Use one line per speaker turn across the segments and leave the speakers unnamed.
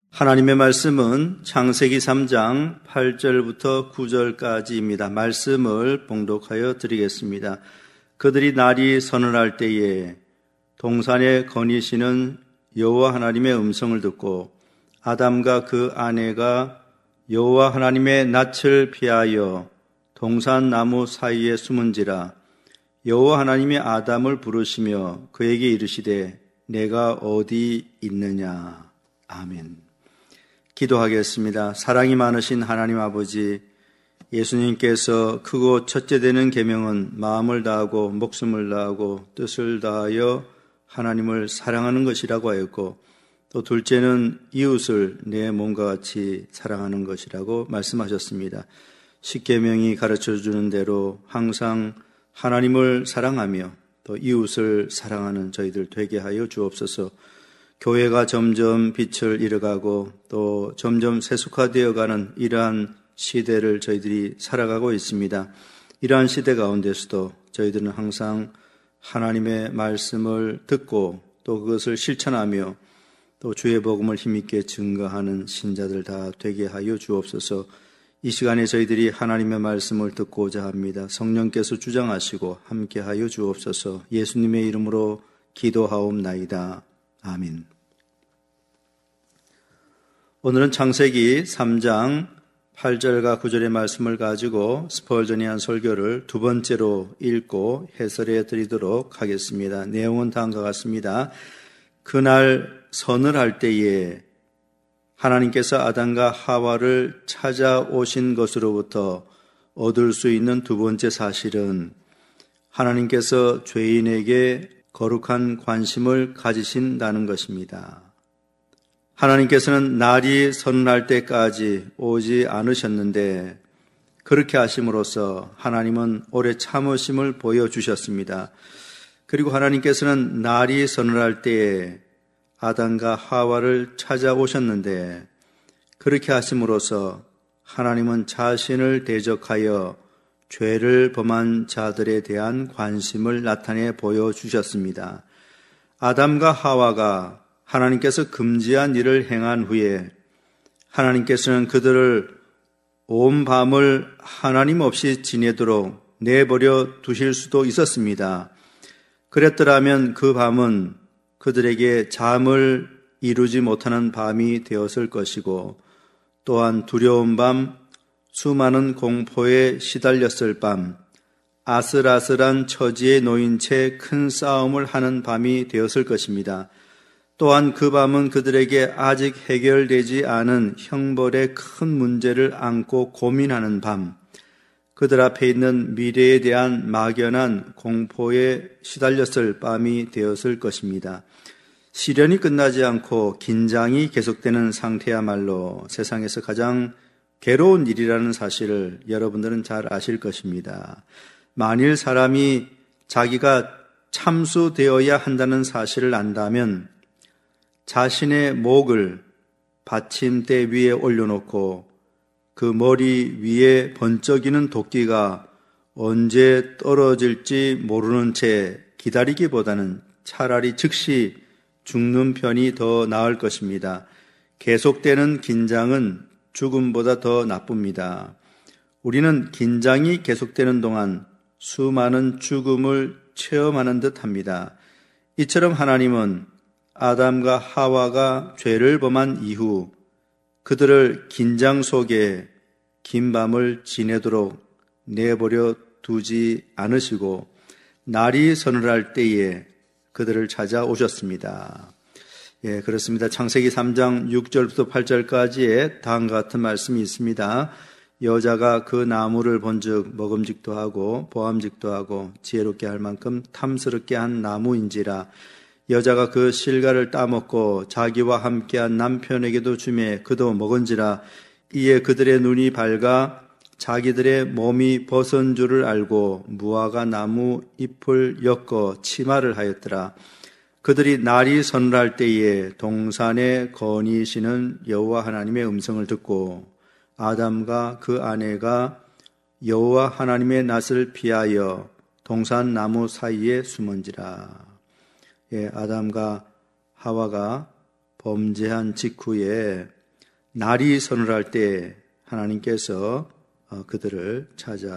하나님의 말씀은 창세기 3장 8절부터 9절까지입니다. 말씀을 봉독하여 드리겠습니다. 그들이 날이 서늘할 때에 동산에 거니시는 여호와 하나님의 음성을 듣고 아담과 그 아내가 여호와 하나님의 낯을 피하여 동산 나무 사이에 숨은지라. 여호와 하나님이 아담을 부르시며 그에게 이르시되 내가 어디 있느냐. 아멘. 기도하겠습니다. 사랑이 많으신 하나님 아버지, 예수님께서 크고 첫째 되는 계명은 마음을 다하고 목숨을 다하고 뜻을 다하여 하나님을 사랑하는 것이라고 하였고, 또 둘째는 이웃을 내 몸과 같이 사랑하는 것이라고 말씀하셨습니다. 십계명이 가르쳐주는 대로 항상 하나님을 사랑하며 또 이웃을 사랑하는 저희들 되게 하여 주옵소서. 교회가 점점 빛을 잃어가고 또 점점 세속화되어가는 이러한 시대를 저희들이 살아가고 있습니다. 이러한 시대 가운데서도 저희들은 항상 하나님의 말씀을 듣고 또 그것을 실천하며 또 주의 복음을 힘있게 증거하는 신자들 다 되게 하여 주옵소서. 이 시간에 저희들이 하나님의 말씀을 듣고자 합니다. 성령께서 주장하시고 함께 하여 주옵소서. 예수님의 이름으로 기도하옵나이다. 아멘. 오늘은 창세기 3장 8절과 9절의 말씀을 가지고 스펄전이 한 설교를 두 번째로 읽고 해설해 드리도록 하겠습니다. 내용은 다음과 같습니다. 그날 서늘할 때에 하나님께서 아담과 하와를 찾아오신 것으로부터 얻을 수 있는 두 번째 사실은 하나님께서 죄인에게 거룩한 관심을 가지신다는 것입니다. 하나님께서는 날이 서늘할 때까지 오지 않으셨는데 그렇게 하심으로써 하나님은 오래 참으심을 보여주셨습니다. 그리고 하나님께서는 날이 서늘할 때에 아담과 하와를 찾아오셨는데 그렇게 하심으로써 하나님은 자신을 대적하여 죄를 범한 자들에 대한 관심을 나타내 보여주셨습니다. 아담과 하와가 하나님께서 금지한 일을 행한 후에 하나님께서는 그들을 온 밤을 하나님 없이 지내도록 내버려 두실 수도 있었습니다. 그랬더라면 그 밤은 그들에게 잠을 이루지 못하는 밤이 되었을 것이고 또한 두려운 밤, 수많은 공포에 시달렸을 밤, 아슬아슬한 처지에 놓인 채 큰 싸움을 하는 밤이 되었을 것입니다. 또한 그 밤은 그들에게 아직 해결되지 않은 형벌의 큰 문제를 안고 고민하는 밤, 그들 앞에 있는 미래에 대한 막연한 공포에 시달렸을 밤이 되었을 것입니다. 시련이 끝나지 않고 긴장이 계속되는 상태야말로 세상에서 가장 괴로운 일이라는 사실을 여러분들은 잘 아실 것입니다. 만일 사람이 자기가 참수되어야 한다는 사실을 안다면 자신의 목을 받침대 위에 올려놓고 그 머리 위에 번쩍이는 도끼가 언제 떨어질지 모르는 채 기다리기보다는 차라리 즉시 죽는 편이 더 나을 것입니다. 계속되는 긴장은 죽음보다 더 나쁩니다. 우리는 긴장이 계속되는 동안 수많은 죽음을 체험하는 듯 합니다. 이처럼 하나님은 아담과 하와가 죄를 범한 이후 그들을 긴장 속에 긴 밤을 지내도록 내버려 두지 않으시고 날이 서늘할 때에 그들을 찾아오셨습니다. 예, 그렇습니다. 창세기 3장 6절부터 8절까지의 다음과 같은 말씀이 있습니다. 여자가 그 나무를 본즉 먹음직도 하고 보암직도 하고 지혜롭게 할 만큼 탐스럽게 한 나무인지라. 여자가 그 실과를 따먹고 자기와 함께한 남편에게도 주매 그도 먹은지라. 이에 그들의 눈이 밝아 자기들의 몸이 벗은 줄을 알고 무화과 나무 잎을 엮어 치마를 하였더라. 그들이 날이 서늘할 때에 동산에 거니시는 여호와 하나님의 음성을 듣고 아담과 그 아내가 여호와 하나님의 낯을 피하여 동산 나무 사이에 숨은지라. 예, 아담과 하와가 범죄한 직후에 날이 서늘할 때 하나님께서 그들을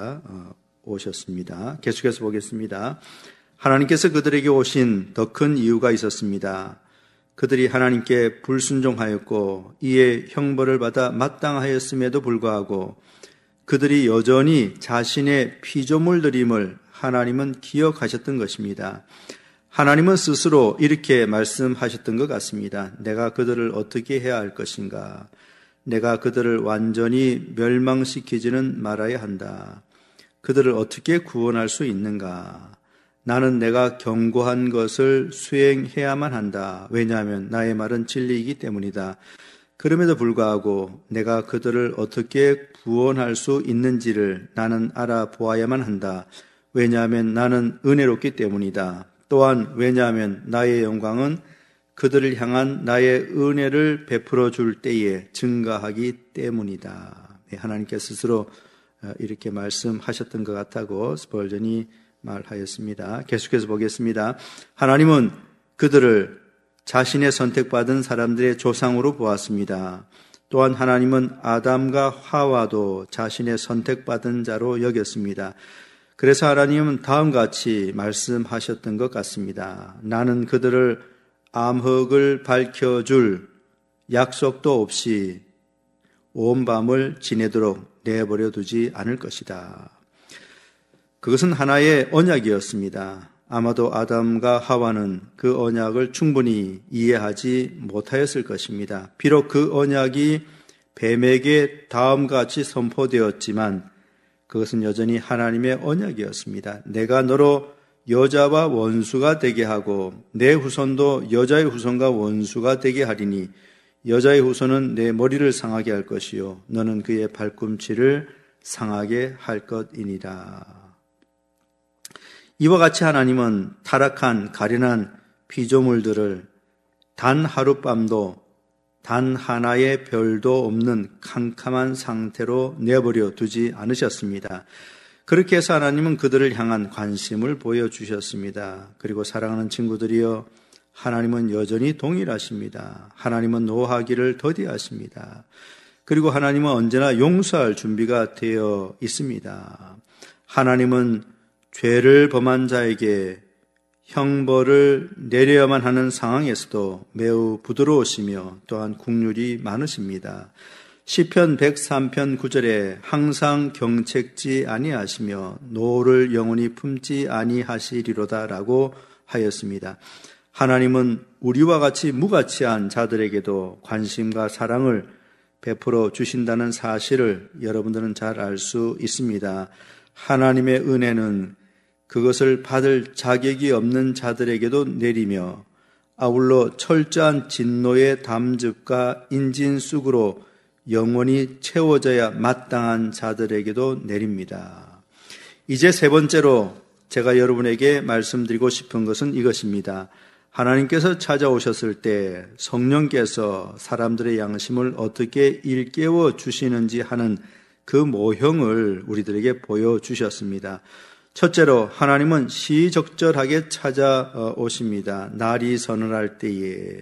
찾아오셨습니다. 계속해서 보겠습니다. 하나님께서 그들에게 오신 더 큰 이유가 있었습니다. 그들이 하나님께 불순종하였고 이에 형벌을 받아 마땅하였음에도 불구하고 그들이 여전히 자신의 피조물들임을 하나님은 기억하셨던 것입니다. 하나님은 스스로 이렇게 말씀하셨던 것 같습니다. 내가 그들을 어떻게 해야 할 것인가? 내가 그들을 완전히 멸망시키지는 말아야 한다. 그들을 어떻게 구원할 수 있는가? 나는 내가 경고한 것을 수행해야만 한다. 왜냐하면 나의 말은 진리이기 때문이다. 그럼에도 불구하고 내가 그들을 어떻게 구원할 수 있는지를 나는 알아보아야만 한다. 왜냐하면 나는 은혜롭기 때문이다. 또한 왜냐하면 나의 영광은 그들을 향한 나의 은혜를 베풀어 줄 때에 증가하기 때문이다. 하나님께 스스로 이렇게 말씀하셨던 것 같다고 스펄전이 말하였습니다. 계속해서 보겠습니다. 하나님은 그들을 자신의 선택받은 사람들의 조상으로 보았습니다. 또한 하나님은 아담과 하와도 자신의 선택받은 자로 여겼습니다. 그래서 하나님은 다음과 같이 말씀하셨던 것 같습니다. 나는 그들을 암흑을 밝혀줄 약속도 없이 온 밤을 지내도록 내버려 두지 않을 것이다. 그것은 하나의 언약이었습니다. 아마도 아담과 하와는 그 언약을 충분히 이해하지 못하였을 것입니다. 비록 그 언약이 뱀에게 다음과 같이 선포되었지만 그것은 여전히 하나님의 언약이었습니다. 내가 너로 여자와 원수가 되게 하고 내 후손도 여자의 후손과 원수가 되게 하리니 여자의 후손은 내 머리를 상하게 할 것이요 너는 그의 발꿈치를 상하게 할 것이니라. 이와 같이 하나님은 타락한 가련한 피조물들을 단 하룻밤도 단 하나의 별도 없는 캄캄한 상태로 내버려 두지 않으셨습니다. 그렇게 해서 하나님은 그들을 향한 관심을 보여주셨습니다. 그리고 사랑하는 친구들이여, 하나님은 여전히 동일하십니다. 하나님은 노하기를 더디하십니다. 그리고 하나님은 언제나 용서할 준비가 되어 있습니다. 하나님은 죄를 범한 자에게 형벌을 내려야만 하는 상황에서도 매우 부드러우시며 또한 긍휼이 많으십니다. 시편 103편 9절에 항상 경책지 아니하시며 노를 영원히 품지 아니하시리로다라고 하였습니다. 하나님은 우리와 같이 무가치한 자들에게도 관심과 사랑을 베풀어 주신다는 사실을 여러분들은 잘 알 수 있습니다. 하나님의 은혜는 그것을 받을 자격이 없는 자들에게도 내리며 아울러 철저한 진노의 담즙과 인진쑥으로 영원히 채워져야 마땅한 자들에게도 내립니다. 이제 세 번째로 제가 여러분에게 말씀드리고 싶은 것은 이것입니다. 하나님께서 찾아오셨을 때 성령께서 사람들의 양심을 어떻게 일깨워 주시는지 하는 그 모형을 우리들에게 보여주셨습니다. 첫째로 하나님은 시적절하게 찾아오십니다. 날이 서늘할 때에.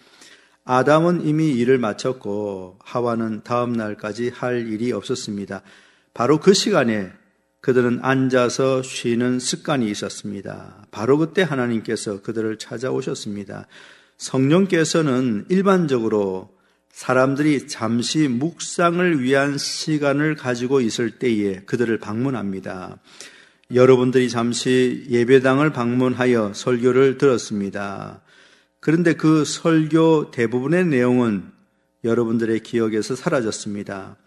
아담은 이미 일을 마쳤고 하와는 다음 날까지 할 일이 없었습니다. 바로 그 시간에 그들은 앉아서 쉬는 습관이 있었습니다. 바로 그때 하나님께서 그들을 찾아오셨습니다. 성령께서는 일반적으로 사람들이 잠시 묵상을 위한 시간을 가지고 있을 때에 그들을 방문합니다. 여러분들이 잠시 예배당을 방문하여 설교를 들었습니다. 그런데 그 설교 대부분의 내용은 여러분들의 기억에서 사라졌습니다.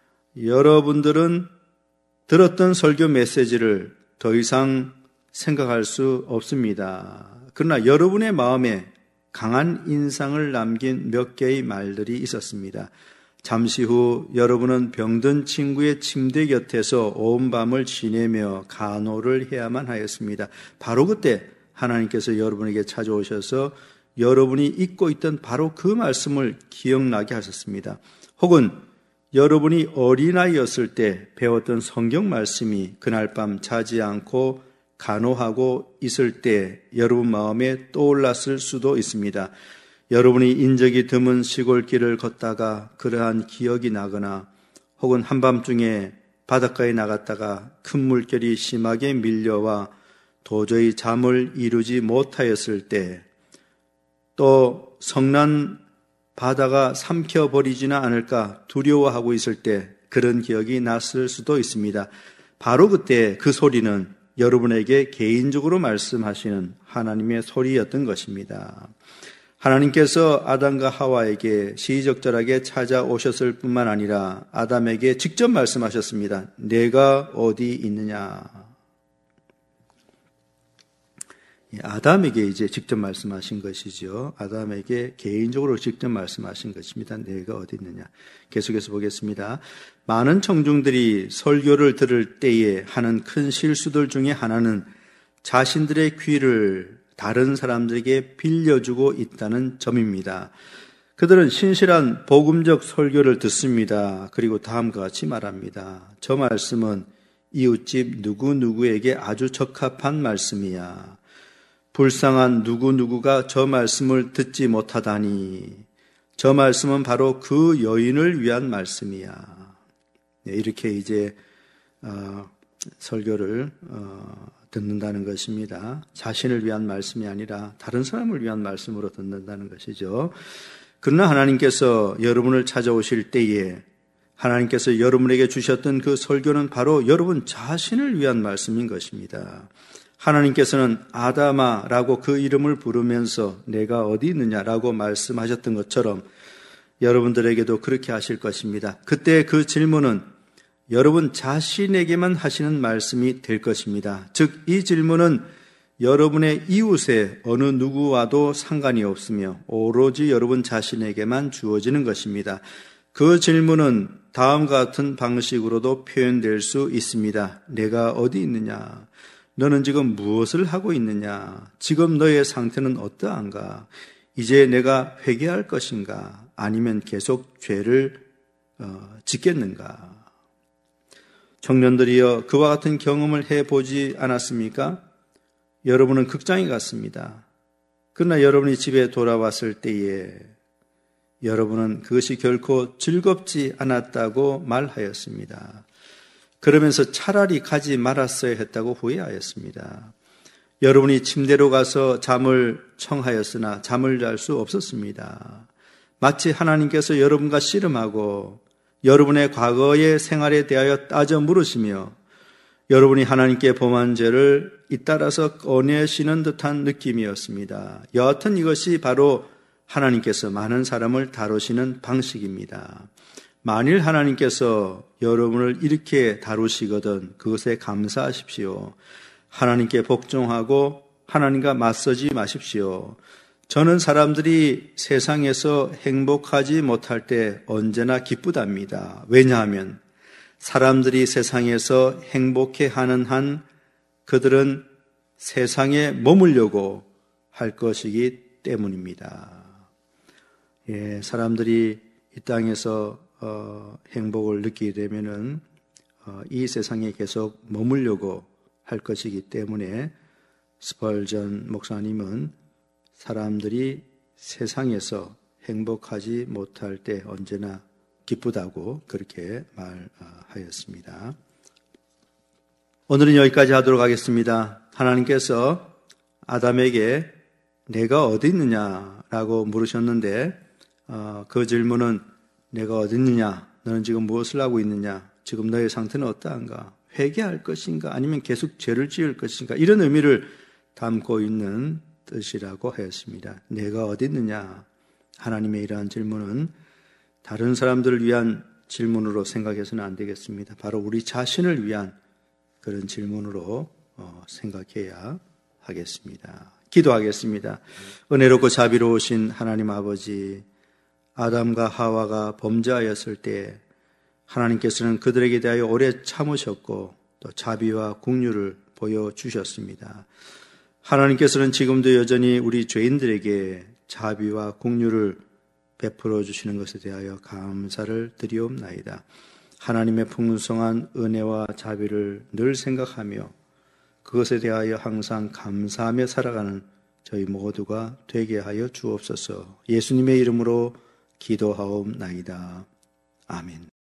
여러분들은 들었던 설교 메시지를 더 이상 생각할 수 없습니다. 그러나 여러분의 마음에 강한 인상을 남긴 몇 개의 말들이 있었습니다. 잠시 후 여러분은 병든 친구의 침대 곁에서 온 밤을 지내며 간호를 해야만 하였습니다. 바로 그때 하나님께서 여러분에게 찾아오셔서 여러분이 잊고 있던 바로 그 말씀을 기억나게 하셨습니다. 혹은 여러분이 어린아이였을 때 배웠던 성경 말씀이 그날 밤 자지 않고 간호하고 있을 때 여러분 마음에 떠올랐을 수도 있습니다. 여러분이 인적이 드문 시골길을 걷다가 그러한 기억이 나거나 혹은 한밤중에 바닷가에 나갔다가 큰 물결이 심하게 밀려와 도저히 잠을 이루지 못하였을 때, 또 성난 바다가 삼켜버리지는 않을까 두려워하고 있을 때 그런 기억이 났을 수도 있습니다. 바로 그때 그 소리는 여러분에게 개인적으로 말씀하시는 하나님의 소리였던 것입니다. 하나님께서 아담과 하와에게 시의적절하게 찾아오셨을 뿐만 아니라 아담에게 직접 말씀하셨습니다. 내가 어디 있느냐. 아담에게 이제 직접 말씀하신 것이죠. 아담에게 개인적으로 직접 말씀하신 것입니다. 내가 어디 있느냐. 계속해서 보겠습니다. 많은 청중들이 설교를 들을 때에 하는 큰 실수들 중에 하나는 자신들의 귀를 다른 사람들에게 빌려주고 있다는 점입니다. 그들은 신실한 복음적 설교를 듣습니다. 그리고 다음과 같이 말합니다. 저 말씀은 이웃집 누구누구에게 아주 적합한 말씀이야. 불쌍한 누구누구가 저 말씀을 듣지 못하다니. 저 말씀은 바로 그 여인을 위한 말씀이야. 이렇게 이제 설교를 듣는다는 것입니다. 자신을 위한 말씀이 아니라 다른 사람을 위한 말씀으로 듣는다는 것이죠. 그러나 하나님께서 여러분을 찾아오실 때에 하나님께서 여러분에게 주셨던 그 설교는 바로 여러분 자신을 위한 말씀인 것입니다. 하나님께서는 아담아라고 그 이름을 부르면서 내가 어디 있느냐라고 말씀하셨던 것처럼 여러분들에게도 그렇게 하실 것입니다. 그때 그 질문은 여러분 자신에게만 하시는 말씀이 될 것입니다. 즉, 이 질문은 여러분의 이웃의 어느 누구와도 상관이 없으며 오로지 여러분 자신에게만 주어지는 것입니다. 그 질문은 다음과 같은 방식으로도 표현될 수 있습니다. 내가 어디 있느냐? 너는 지금 무엇을 하고 있느냐? 지금 너의 상태는 어떠한가? 이제 내가 회개할 것인가? 아니면 계속 죄를 짓겠는가? 청년들이여, 그와 같은 경험을 해보지 않았습니까? 여러분은 극장에 갔습니다. 그러나 여러분이 집에 돌아왔을 때에 여러분은 그것이 결코 즐겁지 않았다고 말하였습니다. 그러면서 차라리 가지 말았어야 했다고 후회하였습니다. 여러분이 침대로 가서 잠을 청하였으나 잠을 잘 수 없었습니다. 마치 하나님께서 여러분과 씨름하고 여러분의 과거의 생활에 대하여 따져 물으시며 여러분이 하나님께 범한 죄를 잇따라서 꺼내시는 듯한 느낌이었습니다. 여하튼 이것이 바로 하나님께서 많은 사람을 다루시는 방식입니다. 만일 하나님께서 여러분을 이렇게 다루시거든 그것에 감사하십시오. 하나님께 복종하고 하나님과 맞서지 마십시오. 저는 사람들이 세상에서 행복하지 못할 때 언제나 기쁘답니다. 왜냐하면 사람들이 세상에서 행복해하는 한 그들은 세상에 머물려고 할 것이기 때문입니다. 사람들이 이 땅에서 행복을 느끼게 되면은 이 세상에 계속 머물려고 할 것이기 때문에 스펄전 목사님은 사람들이 세상에서 행복하지 못할 때 언제나 기쁘다고 그렇게 말하였습니다. 오늘은 여기까지 하도록 하겠습니다. 하나님께서 아담에게 내가 어디 있느냐라고 물으셨는데 그 질문은 내가 어디 있느냐? 너는 지금 무엇을 하고 있느냐? 지금 너의 상태는 어떠한가? 회개할 것인가? 아니면 계속 죄를 지을 것인가? 이런 의미를 담고 있는 뜻이라고 하였습니다. 내가 어디 있느냐? 하나님의 이러한 질문은 다른 사람들을 위한 질문으로 생각해서는 안 되겠습니다. 바로 우리 자신을 위한 그런 질문으로 생각해야 하겠습니다. 기도하겠습니다. 은혜롭고 자비로우신 하나님 아버지, 아담과 하와가 범죄하였을 때 하나님께서는 그들에게 대하여 오래 참으셨고 또 자비와 긍휼을 보여주셨습니다. 하나님께서는 지금도 여전히 우리 죄인들에게 자비와 긍휼을 베풀어 주시는 것에 대하여 감사를 드리옵나이다. 하나님의 풍성한 은혜와 자비를 늘 생각하며 그것에 대하여 항상 감사하며 살아가는 저희 모두가 되게 하여 주옵소서. 예수님의 이름으로 기도하옵나이다. 아멘.